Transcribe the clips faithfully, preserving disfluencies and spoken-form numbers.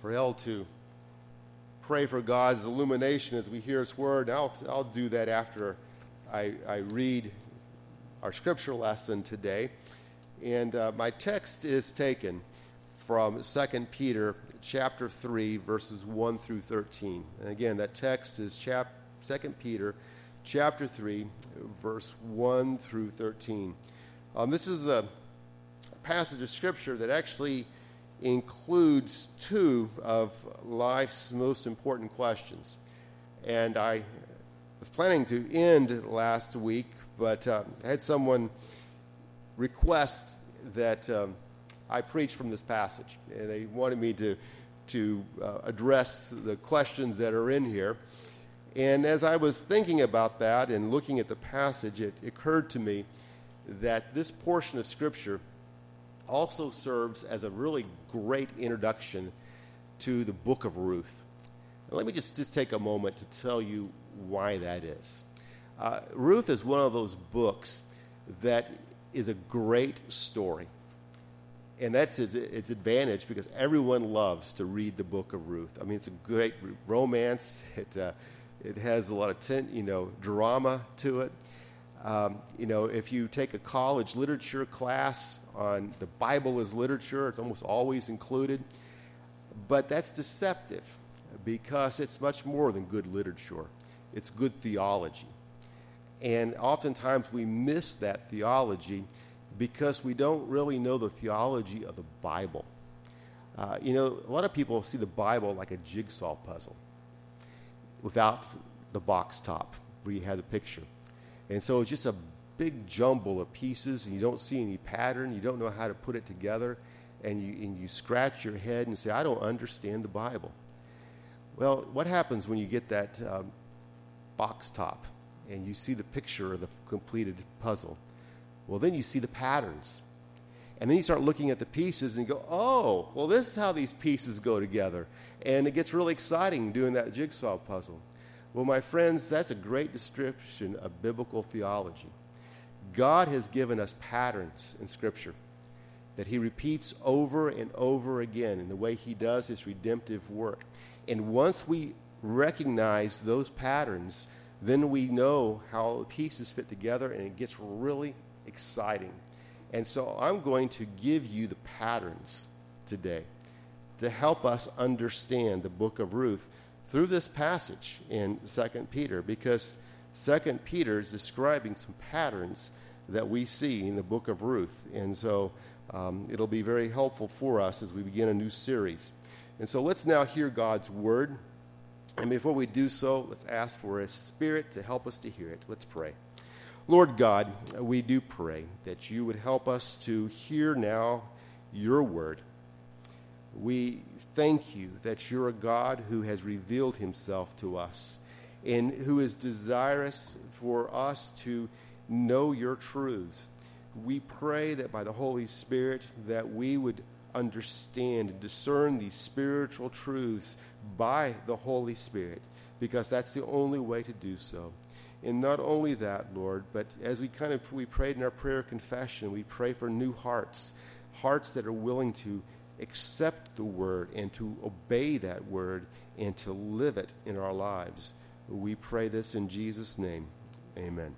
Rael to pray for God's illumination as we hear His Word. And I'll, I'll do that after I, I read our scripture lesson today. And uh, my text is taken from Second Peter chapter three, verses one through thirteen. And again, that text is chap- Second Peter chapter three, verse one through thirteen. Um, this is a passage of Scripture that actually includes two of life's most important questions. And I was planning to end last week, but uh, I had someone request that um, I preach from this passage. And they wanted me to, to uh, address the questions that are in here. And as I was thinking about that and looking at the passage, it occurred to me that this portion of Scripture also serves as a really great introduction to the book of Ruth. Now, let me just, just take a moment to tell you why that is. Uh, Ruth is one of those books that is a great story. And that's its, its advantage because everyone loves to read the book of Ruth. I mean, it's a great romance. It uh, it has a lot of ten, you know drama to it. Um, you know, if you take a college literature class on the Bible as literature, it's almost always included. But that's deceptive because it's much more than good literature. It's good theology. And oftentimes we miss that theology because we don't really know the theology of the Bible. Uh, you know, a lot of people see the Bible like a jigsaw puzzle without the box top where you have the picture. And so it's just a big jumble of pieces, and you don't see any pattern. You don't know how to put it together, and you, and you scratch your head and say, I don't understand the Bible. Well, what happens when you get that um, box top and you see the picture of the completed puzzle? Well, then you see the patterns. And then you start looking at the pieces and you go, oh, well, this is how these pieces go together. And it gets really exciting doing that jigsaw puzzle. Well, my friends, that's a great description of biblical theology. God has given us patterns in Scripture that He repeats over and over again in the way He does His redemptive work. And once we recognize those patterns, then we know how the pieces fit together, and it gets really exciting. And so I'm going to give you the patterns today to help us understand the book of Ruth through this passage in Second Peter, because Second Peter is describing some patterns that we see in the book of Ruth. And so um, it'll be very helpful for us as we begin a new series. And so let's now hear God's word. And before we do so, let's ask for His Spirit to help us to hear it. Let's pray. Lord God, we do pray that You would help us to hear now Your word. We thank You that You're a God who has revealed Himself to us and who is desirous for us to know Your truths. We pray that by the Holy Spirit that we would understand and discern these spiritual truths by the Holy Spirit, because that's the only way to do so. And not only that, Lord, but as we kind of we prayed in our prayer confession, we pray for new hearts, hearts that are willing to accept the word and to obey that word and to live it in our lives. We pray this in Jesus' name. Amen.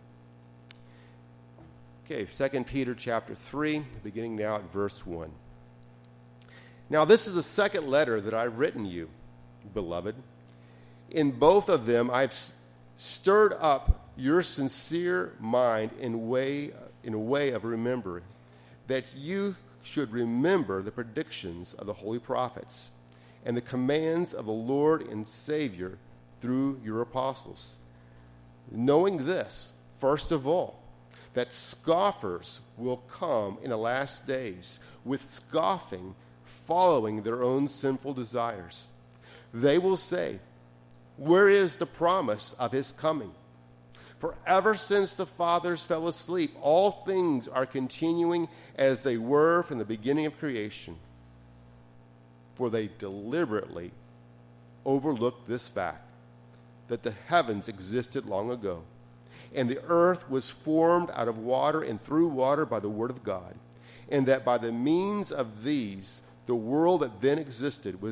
Okay, Second Peter chapter three, beginning now at verse one. Now this is the second letter that I've written you, beloved. In both of them I've stirred up your sincere mind in way in a way of remembering, that you should remember the predictions of the holy prophets and the commands of the Lord and Savior through your apostles, knowing this, first of all, that scoffers will come in the last days with scoffing, following their own sinful desires. They will say, where is the promise of His coming? For ever since the fathers fell asleep, all things are continuing as they were from the beginning of creation. For they deliberately overlooked this fact, that the heavens existed long ago, and the earth was formed out of water and through water by the word of God, and that by the means of these, the world that then existed was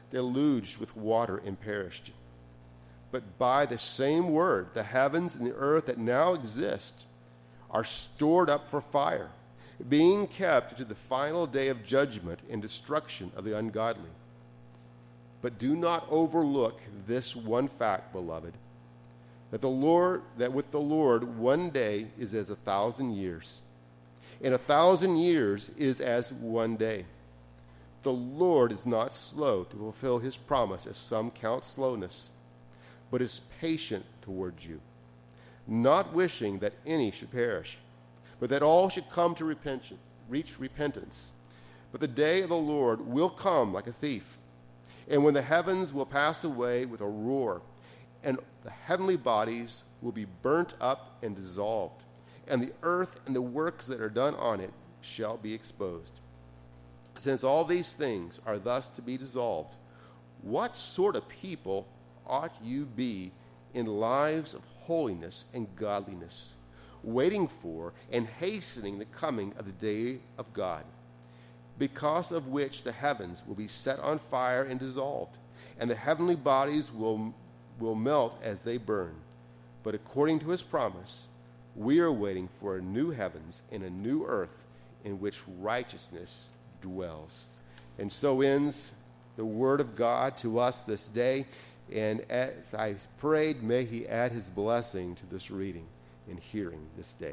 deluged with water and perished. But by the same word, the heavens and the earth that now exist are stored up for fire, being kept to the final day of judgment and destruction of the ungodly. But do not overlook this one fact, beloved, that the Lord, that with the Lord one day is as a thousand years, and a thousand years is as one day. The Lord is not slow to fulfill his promise, as some count slowness, but is patient towards you, not wishing that any should perish, but that all should come to repentance, reach repentance. But the day of the Lord will come like a thief, and when the heavens will pass away with a roar, and the heavenly bodies will be burnt up and dissolved, and the earth and the works that are done on it shall be exposed. Since all these things are thus to be dissolved, what sort of people ought you be in lives of holiness and godliness, waiting for and hastening the coming of the day of God, because of which the heavens will be set on fire and dissolved, and the heavenly bodies will, will melt as they burn. But according to his promise, we are waiting for a new heavens and a new earth in which righteousness dwells. And so ends the word of God to us this day. And as I prayed, may he add his blessing to this reading and hearing this day.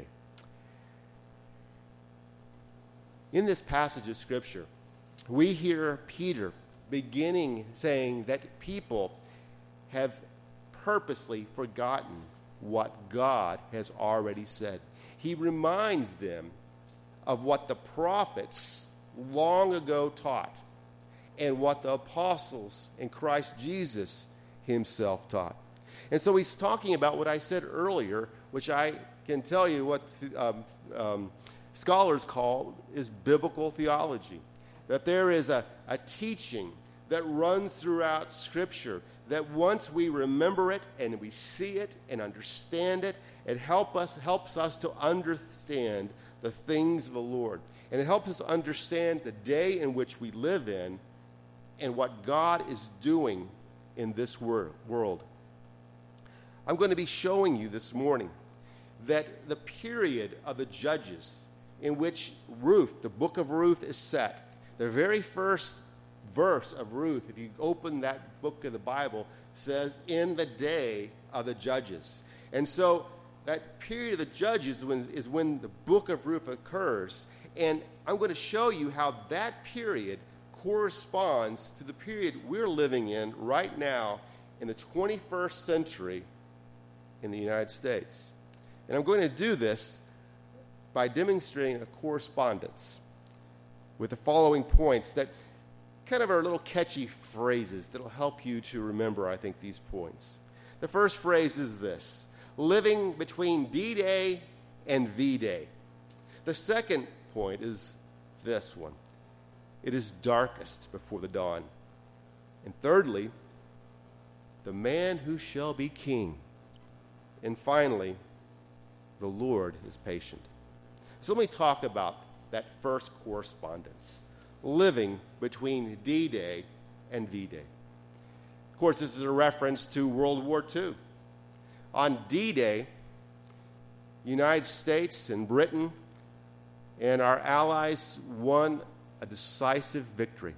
In this passage of Scripture, we hear Peter beginning saying that people have purposely forgotten what God has already said. He reminds them of what the prophets long ago taught and what the apostles and Christ Jesus himself taught. And so he's talking about what I said earlier, which I can tell you what um, um, scholars call is biblical theology. That there is a, a teaching that runs throughout Scripture that once we remember it and we see it and understand it, it help us, helps us to understand the things of the Lord. And it helps us understand the day in which we live in and what God is doing in this wor- world. I'm going to be showing you this morning that the period of the Judges in which Ruth, the book of Ruth, is set, the very first verse of Ruth, if you open that book of the Bible, says, in the day of the Judges. And so that period of the Judges is when, is when the book of Ruth occurs. And I'm going to show you how that period corresponds to the period we're living in right now in the twenty-first century in the United States. And I'm going to do this by demonstrating a correspondence with the following points that kind of are little catchy phrases that will help you to remember, I think, these points. The first phrase is this: living between D-Day and V-Day. The second point is this one: it is darkest before the dawn. And thirdly, the man who shall be king. And finally, the Lord is patient. So let me talk about that first correspondence: living between D-Day and V-Day. Of course, this is a reference to World War Two. On D-Day, United States and Britain and our allies won a decisive victory.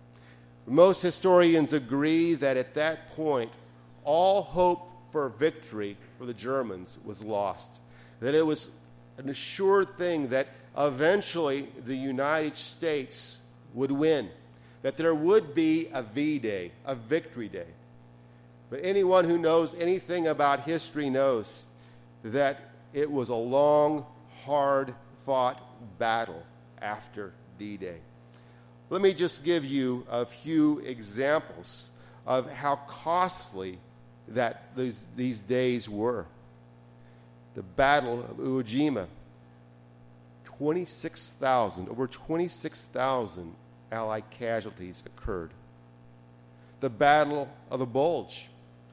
Most historians agree that at that point, all hope for victory for the Germans was lost. That it was an assured thing that eventually the United States would win. That there would be a V-Day, a victory day. But anyone who knows anything about history knows that it was a long, hard-fought battle after D-Day. Let me just give you a few examples of how costly that these, these days were. The Battle of Iwo Jima, twenty-six thousand, over twenty-six thousand Allied casualties occurred. The Battle of the Bulge,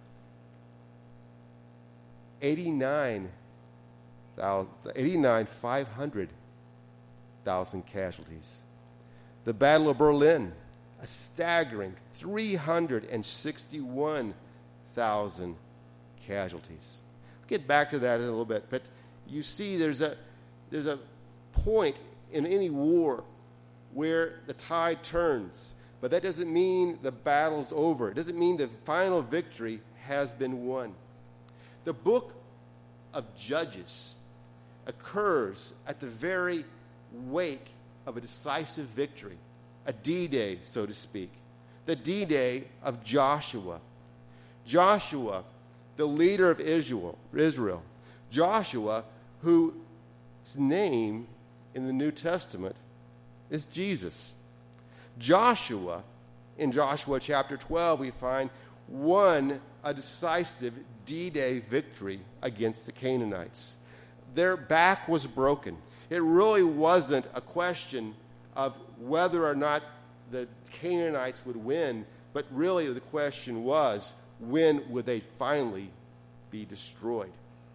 eighty-nine thousand, eighty-nine, five hundred thousand casualties. The Battle of Berlin, a staggering three hundred sixty-one thousand casualties. I'll get back to that in a little bit, but you see there's a there's a point in any war where the tide turns, but that doesn't mean the battle's over. It doesn't mean the final victory has been won. The book of Judges occurs at the very wake of a decisive victory, a D-Day, so to speak, the D-Day of Joshua. Joshua, the leader of Israel, Israel. Joshua, whose name in the New Testament is Jesus. Joshua, in Joshua chapter twelve, we find won a decisive D-Day victory against the Canaanites. Their back was broken. It really wasn't a question of whether or not the Canaanites would win, but really the question was, when would they finally be destroyed?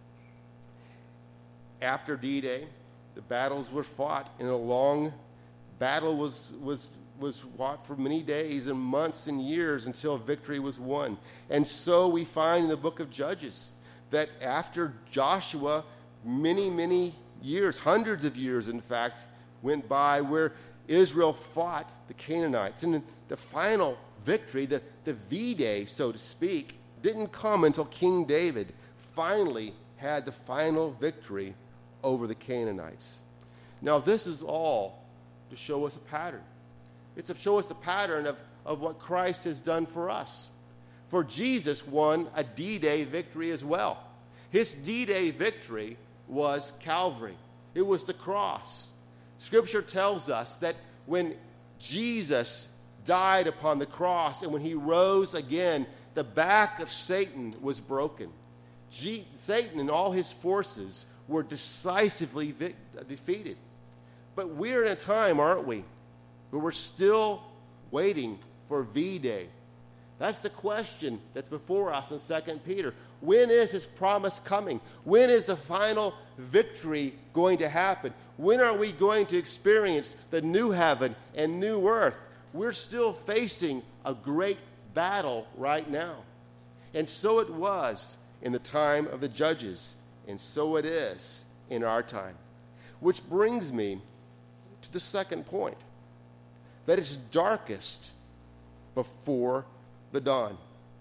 After D-Day, the battles were fought, and a long battle was, was, was fought for many days and months and years until victory was won. And so we find in the book of Judges that after Joshua, many, many years, hundreds of years, in fact, went by where Israel fought the Canaanites. And the final victory, the, the V-Day, so to speak, didn't come until King David finally had the final victory over the Canaanites. Now, this is all to show us a pattern. It's to show us the pattern of, of what Christ has done for us. For Jesus won a D-Day victory as well. His D-Day victory was Calvary. It was the cross. Scripture tells us that when Jesus died upon the cross and when he rose again, the back of Satan was broken. G- Satan and all his forces were decisively vi- defeated. But we're in a time, aren't we, where we're still waiting for V-Day. That's the question that's before us in Second Peter. When is his promise coming? When is the final victory going to happen? When are we going to experience the new heaven and new earth? We're still facing a great battle right now. And so it was in the time of the judges, and so it is in our time. Which brings me to the second point, that it's darkest before the dawn.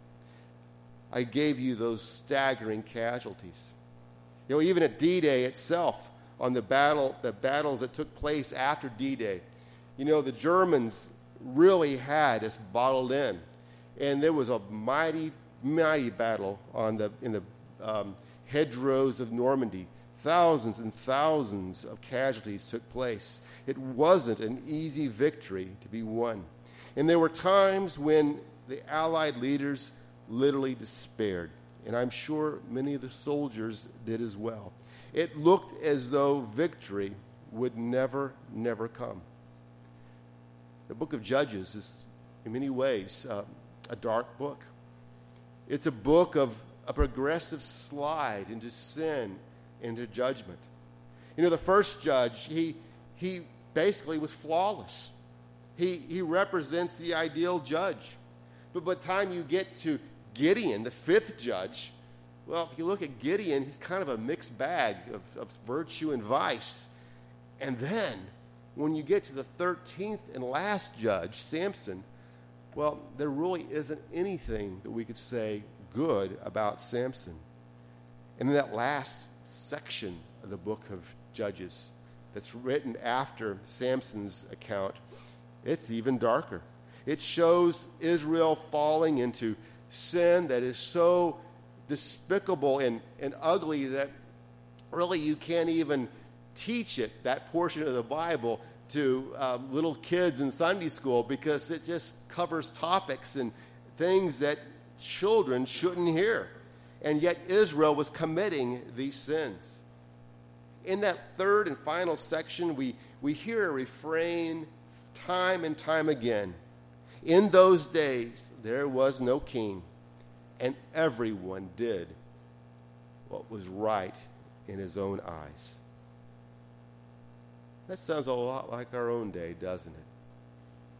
I gave you those staggering casualties. You know, even at D-Day itself, on the battle, the battles that took place after D-Day, you know, the Germans really had us bottled in, and there was a mighty, mighty battle on the in the um, hedgerows of Normandy. Thousands and thousands of casualties took place. It wasn't an easy victory to be won, and there were times when the Allied leaders literally despaired, and I'm sure many of the soldiers did as well. It looked as though victory would never, never come. The book of Judges is, in many ways, uh, a dark book. It's a book of a progressive slide into sin, into judgment. You know, the first judge, he he basically was flawless. He he represents the ideal judge. But by the time you get to Gideon, the fifth judge, well, if you look at Gideon, he's kind of a mixed bag of, of virtue and vice. And then, when you get to the thirteenth and last judge, Samson, well, there really isn't anything that we could say good about Samson. And in that last section of the book of Judges that's written after Samson's account, it's even darker. It shows Israel falling into sin that is so despicable and, and ugly that really you can't even teach it, that portion of the Bible, to um, little kids in Sunday school, because it just covers topics and things that children shouldn't hear. And yet Israel was committing these sins. In that third and final section, we, we hear a refrain time and time again. In those days, there was no king, and everyone did what was right in his own eyes. That sounds a lot like our own day, doesn't it?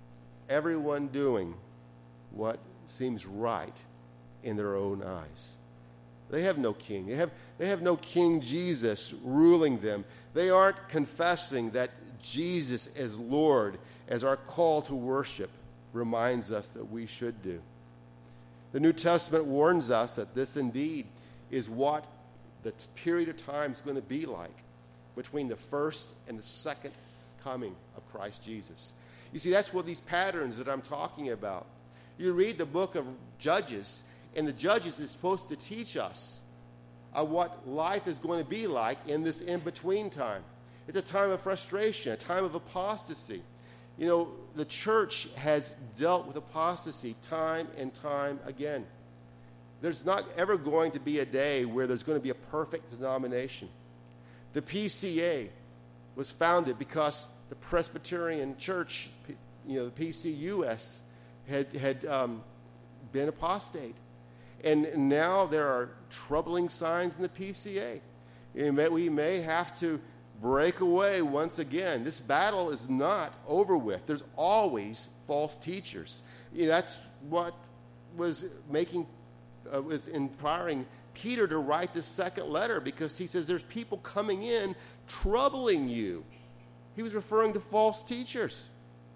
everyone doing what seems right in their own eyes. They have no king. They have, they have no King Jesus ruling them. They aren't confessing that Jesus is Lord, as our call to worship reminds us that we should do. The New Testament warns us that this indeed is what the period of time is going to be like between the first and the second coming of Christ Jesus. You see, that's what these patterns that I'm talking about. You read the book of Judges, and the Judges is supposed to teach us uh, what life is going to be like in this in-between time. It's a time of frustration, a time of apostasy. You know, the church has dealt with apostasy time and time again. There's not ever going to be a day where there's going to be a perfect denomination. The P C A was founded because the Presbyterian Church, you know, the P C U S, had, had um, been apostate. And now there are troubling signs in the P C A. May, we may have to break away once again. This battle is not over with. There's always false teachers. You know, that's what was making, uh, was inspiring Peter to write this second letter, because he says there's people coming in troubling you. He was referring to false teachers.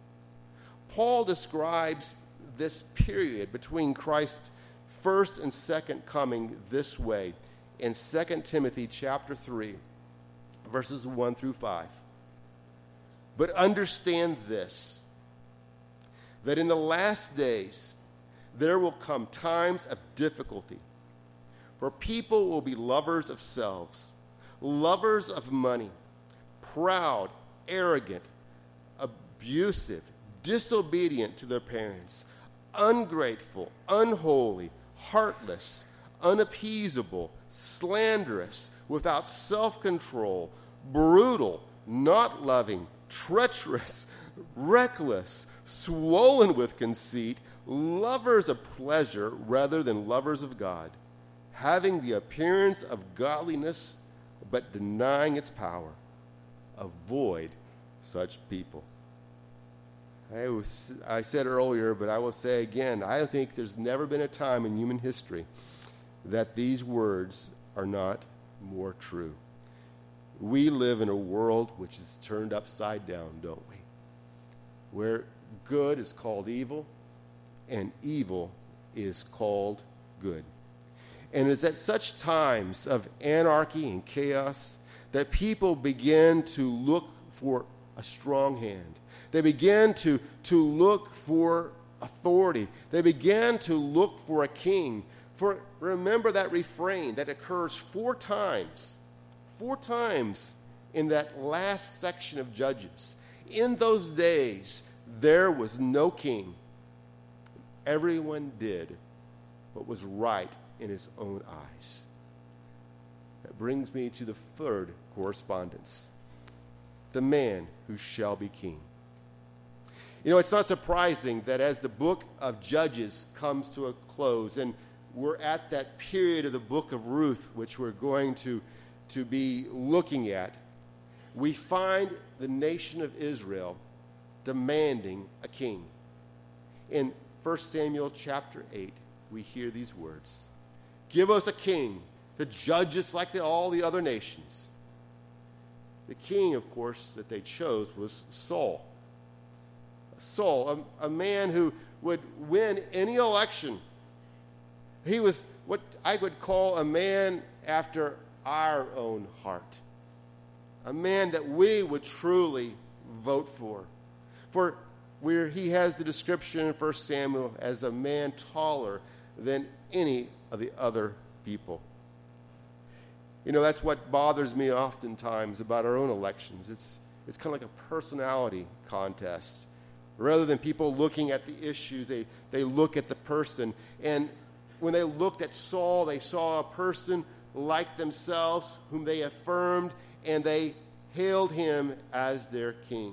Paul describes this period between Christ's first and second coming this way in Second Timothy chapter three, verses one through five. But understand this, that in the last days there will come times of difficulty, for people will be lovers of selves, lovers of money, proud, arrogant, abusive, disobedient to their parents, ungrateful, unholy, heartless, unappeasable, slanderous, without self-control, brutal, not loving, treacherous, reckless, swollen with conceit, lovers of pleasure rather than lovers of God, having the appearance of godliness but denying its power. Avoid such people. I, was, I said earlier, but I will say again, I think there's never been a time in human history that these words are not more true. We live in a world which is turned upside down, don't we? Where good is called evil and evil is called good. And it's at such times of anarchy and chaos that people begin to look for a strong hand. They begin to, to look for authority. They began to look for a king. For remember that refrain that occurs four times, four times in that last section of Judges. In those days, there was no king. Everyone did what was right in his own eyes. That brings me to the third correspondence, the man who shall be king. You know, it's not surprising that as the book of Judges comes to a close, and we're at that period of the book of Ruth, which we're going to, to be looking at, we find the nation of Israel demanding a king. In First Samuel chapter eight, we hear these words, "Give us a king to judge us like the, all the other nations." The king, of course, that they chose was Saul. Saul, a, a man who would win any election. He was what I would call a man after our own heart. A man that we would truly vote for. For where he has the description in First Samuel as a man taller than any of the other people. You know, that's what bothers me oftentimes about our own elections. It's, it's kind of like a personality contest. Rather than people looking at the issues, they, they look at the person. And when they looked at Saul, they saw a person like themselves whom they affirmed, and they hailed him as their king.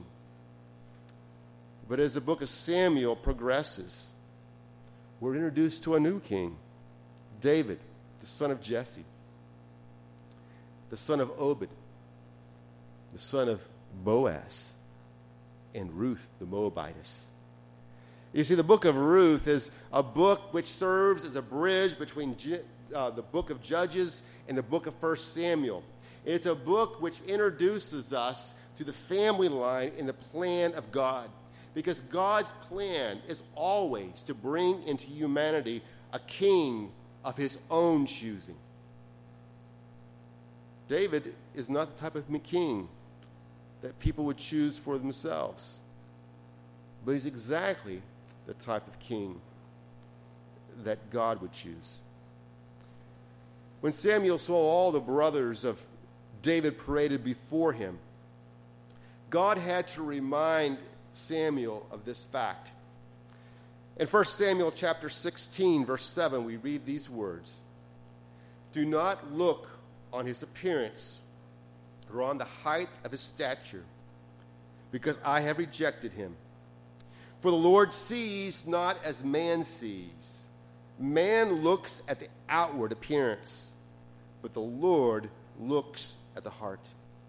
But as the book of Samuel progresses, we're introduced to a new king, David, the son of Jesse, the son of Obed, the son of Boaz, and Ruth the Moabitess. You see, the book of Ruth is a book which serves as a bridge between uh, the book of Judges and the book of First Samuel. It's a book which introduces us to the family line in the plan of God, because God's plan is always to bring into humanity a king of his own choosing. David is not the type of king that people would choose for themselves, but he's exactly the type of king that God would choose. When Samuel saw all the brothers of David paraded before him, God had to remind Samuel of this fact. In First Samuel chapter sixteen, verse seven, we read these words: "Do not look on his appearance or on the height of his stature, because I have rejected him. For the Lord sees not as man sees. Man looks at the outward appearance, but the Lord looks at the heart."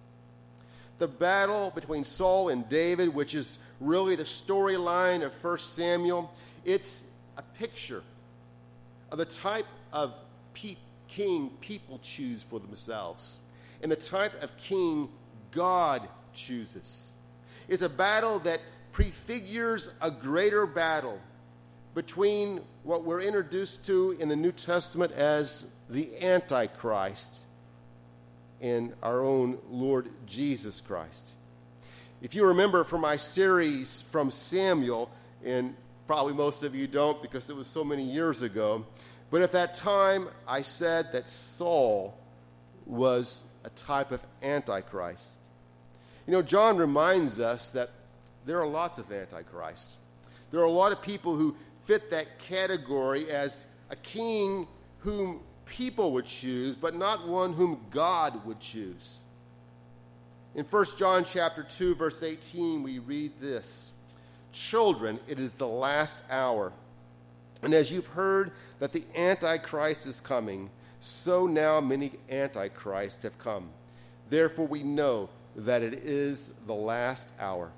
The battle between Saul and David, which is really the storyline of First Samuel, it's a picture of the type of pe- king people choose for themselves and the type of king God chooses. It's a battle that prefigures a greater battle between what we're introduced to in the New Testament as the Antichrist and our own Lord Jesus Christ. If you remember from my series from Samuel, and probably most of you don't because it was so many years ago, but at that time I said that Saul was a type of Antichrist. You know, John reminds us that there are lots of Antichrists. There are a lot of people who fit that category as a king whom people would choose, but not one whom God would choose. In First John chapter two, verse eighteen, we read this: "Children, it is the last hour. And as you've heard that the Antichrist is coming, so now many Antichrists have come. Therefore we know that it is the last hour."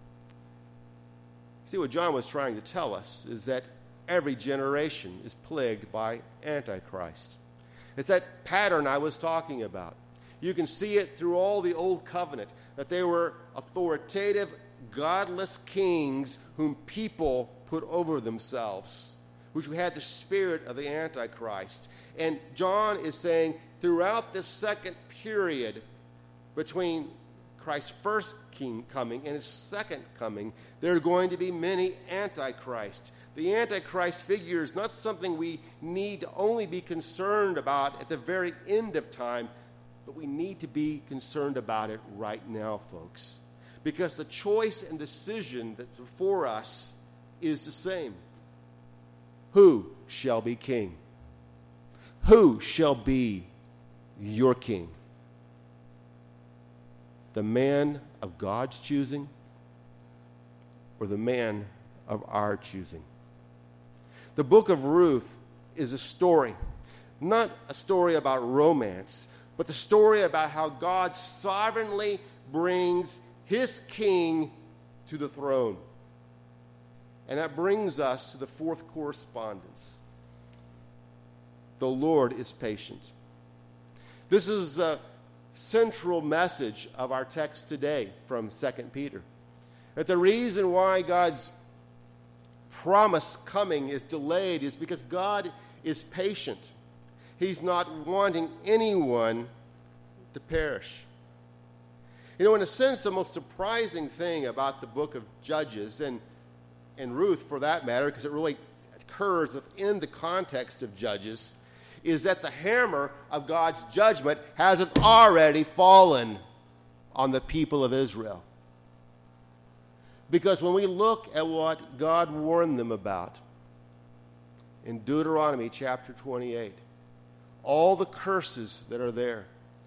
See, what John was trying to tell us is that every generation is plagued by Antichrist. It's that pattern I was talking about. You can see it through all the Old Covenant, that they were authoritative, godless kings whom people put over themselves, which had the spirit of the Antichrist. And John is saying throughout this second period between Christ's first king coming and his second coming, there are going to be many Antichrists. The Antichrist figure is not something we need to only be concerned about at the very end of time, but we need to be concerned about it right now, folks. Because the choice and decision that's before us is the same. Who shall be king? Who shall be your king? The man of God's choosing or the man of our choosing? The book of Ruth is a story, not a story about romance, but the story about how God sovereignly brings his king to the throne. And that brings us to the fourth correspondence. The Lord is patient. This is the central message of our text today from Second Peter. That the reason why God's promise coming is delayed is because God is patient. He's not wanting anyone to perish. You know, in a sense, the most surprising thing about the book of Judges, and, and Ruth for that matter, because it really occurs within the context of Judges, is that the hammer of God's judgment hasn't already fallen on the people of Israel. Because when we look at what God warned them about in Deuteronomy chapter twenty-eight, all the curses that are there,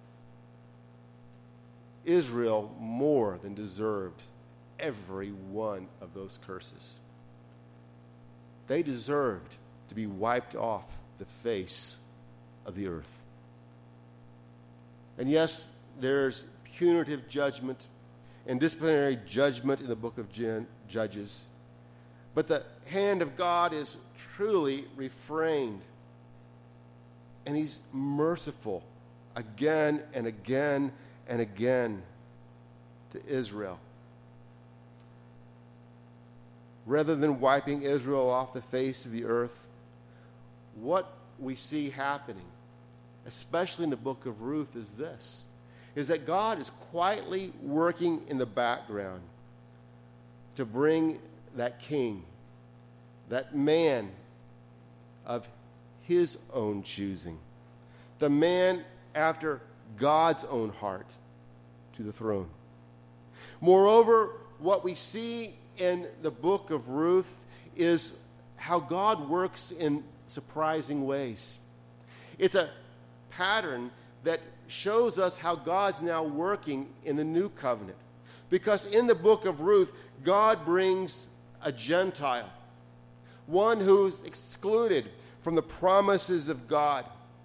Israel more than deserved every one of those curses. They deserved to be wiped off the face of the earth. And yes, there's punitive judgment and disciplinary judgment in the book of Judges. But the hand of God is truly refrained. And he's merciful again and again and again to Israel. Rather than wiping Israel off the face of the earth, what we see happening, especially in the book of Ruth, is this, is that God is quietly working in the background to bring that king, that man of his own choosing, the man after God's own heart, to the throne. Moreover, what we see in the book of Ruth is how God works in surprising ways. It's a pattern that shows us how God's now working in the new covenant. Because in the book of Ruth, God brings a Gentile, one who's excluded from the promises of God,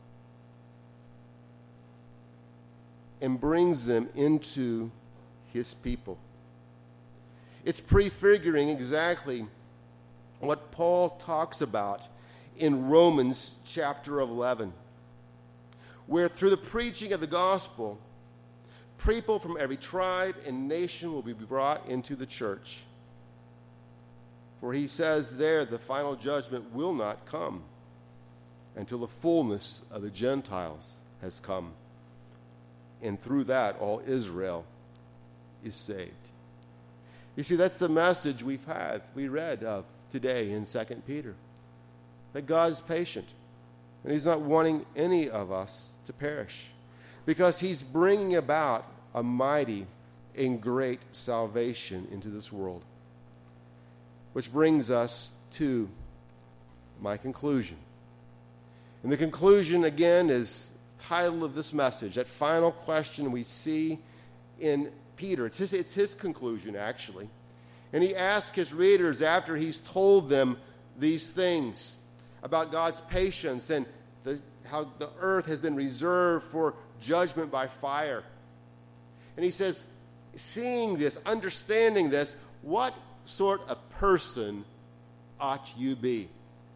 and brings them into his people. It's prefiguring exactly what Paul talks about in Romans chapter eleven, where through the preaching of the gospel, people from every tribe and nation will be brought into the church. For he says there, the final judgment will not come until the fullness of the Gentiles has come. And through that, all Israel is saved. You see, that's the message we've had, we read of today in Second Peter. That God is patient, and he's not wanting any of us to perish, because he's bringing about a mighty and great salvation into this world. Which brings us to my conclusion. And the conclusion, again, is the title of this message, that final question we see in Peter. It's his, it's his conclusion, actually. And he asks his readers, after he's told them these things about God's patience and the, how the earth has been reserved for judgment by fire. And he says, seeing this, understanding this, what sort of person ought you be?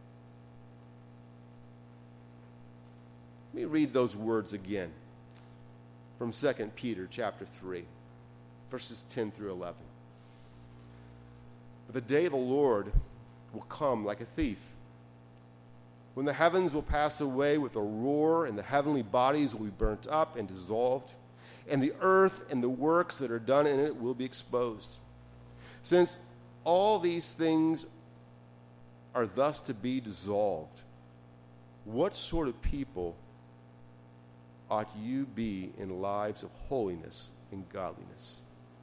Let me read those words again from Second Peter chapter three, verses ten through eleven. But the day of the Lord will come like a thief, when the heavens will pass away with a roar, and the heavenly bodies will be burnt up and dissolved, and the earth and the works that are done in it will be exposed. Since all these things are thus to be dissolved, what sort of people ought you be in lives of holiness and godliness?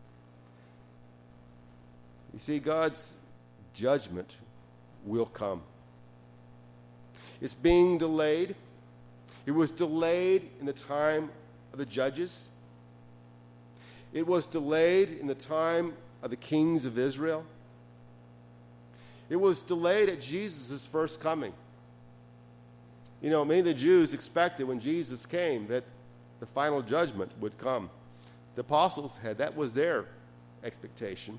You see, God's judgment will come. It's being delayed. It was delayed in the time of the judges. It was delayed in the time of the kings of Israel. It was delayed at Jesus' first coming. You know, many of the Jews expected when Jesus came that the final judgment would come. The apostles had, that was their expectation.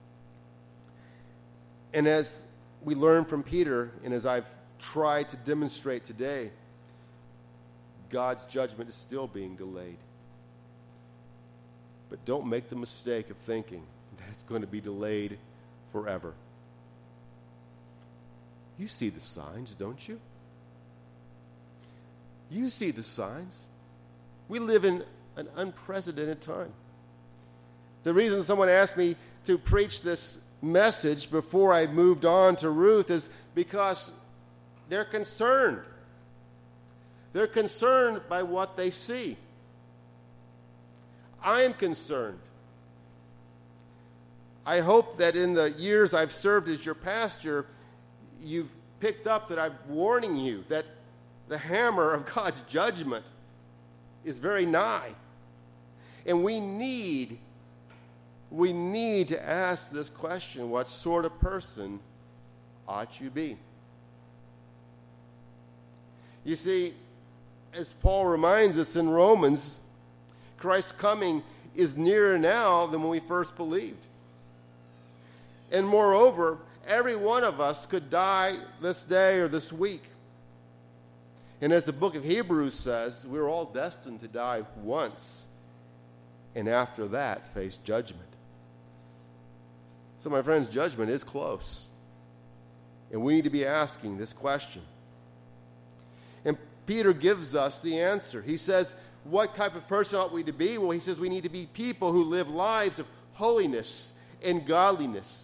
And as we learn from Peter, and as I've tried to demonstrate today, God's judgment is still being delayed. But don't make the mistake of thinking that it's going to be delayed forever. You see the signs, don't you? You see the signs. We live in an unprecedented time. The reason someone asked me to preach this message before I moved on to Ruth is because they're concerned. They're concerned by what they see. I am concerned. I hope that in the years I've served as your pastor, you've picked up that I'm warning you that the hammer of God's judgment is very nigh. And we need, we need to ask this question: what sort of person ought you be? You see, as Paul reminds us in Romans, Christ's coming is nearer now than when we first believed. And moreover, every one of us could die this day or this week. And as the book of Hebrews says, we're all destined to die once, and after that, face judgment. So, my friends, judgment is close. And we need to be asking this question. And Peter gives us the answer. He says, what type of person ought we to be? Well, he says we need to be people who live lives of holiness and godliness.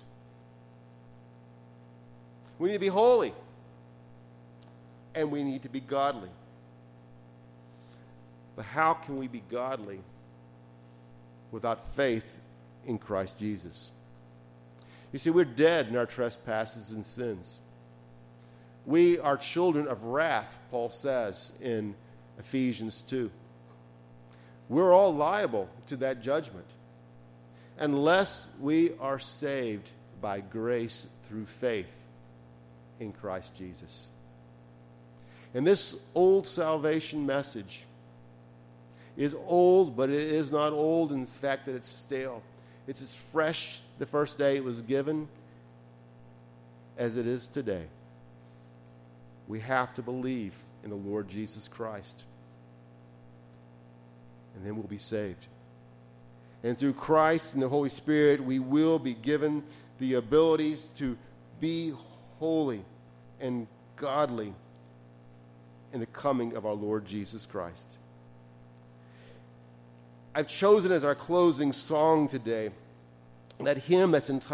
We need to be holy. And we need to be godly. But how can we be godly without faith in Christ Jesus? You see, we're dead in our trespasses and sins. We are children of wrath, Paul says in Ephesians two. We're all liable to that judgment unless we are saved by grace through faith in Christ Jesus. And this old salvation message is old, but it is not old in the fact that it's stale. It's as fresh the first day it was given as it is today. We have to believe in the Lord Jesus Christ, and then we'll be saved. And through Christ and the Holy Spirit, we will be given the abilities to be holy and godly in the coming of our Lord Jesus Christ. I've chosen as our closing song today that hymn that's entitled